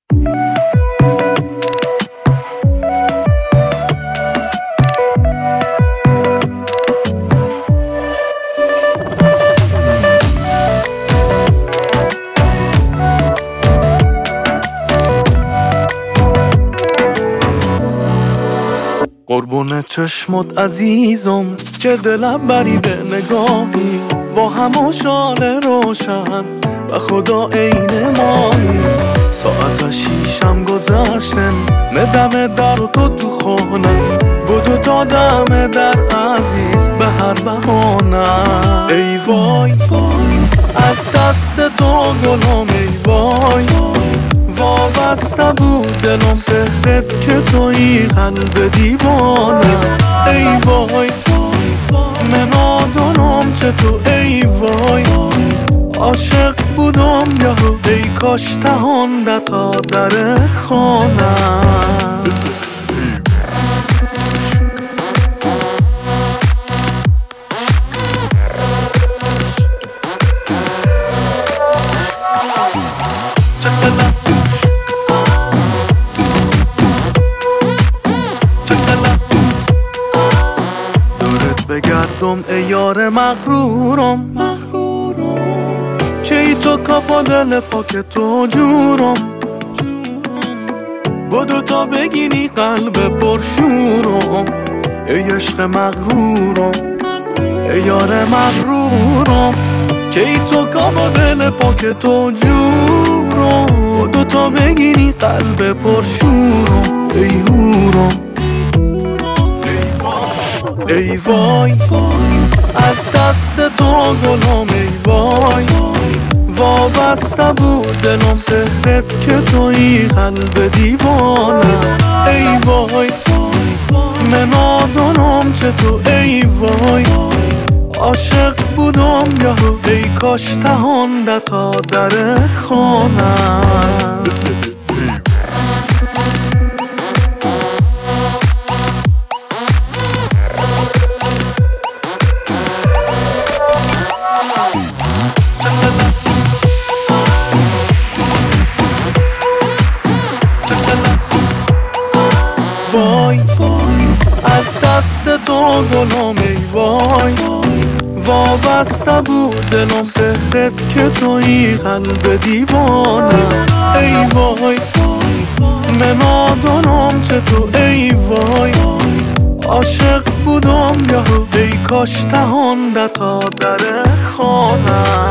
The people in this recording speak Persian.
قربون چشمت عزیزم که دلم بری به نگاهی و همه شاله روشن و خدا عین ماهی. ساعت 6 گذشتن ندم در تو خونه بدو تا دم در عزیز به هر بهانه. ای وای از دست تو گلم، ای وای وابسته بود دلم سهرت که توی قلب دیوانه. ای وای من آدونم چه تو، ای وای عاشق بودم یهو ای کاش تهانده تا در خانه. بگردم ای یار مغرورم که ای تو کپا دل پاک تو جورم بدو تا بگینی قلب پرشورم. ای عشق مغرورم ای یار مغرورم که ای تو کپا دل پاک تو جورم بدو تا بگینی قلب پرشورم. ای هورم ای وای از دست تو گلم، ای وای وابسته بود دلم سهرت که توی قلب دیوانه. ای وای من آدونم چه تو، ای وای عاشق بودم یهو ای کاش تهانده تا در خانه. وای از دست تو گلم، ای وای وابسته بود دلم سهرت که توی قلب دیوانه. ای وای من آدونم چه تو، ای وای عاشق بودم یهو ای کاش تهانده تا در خانه.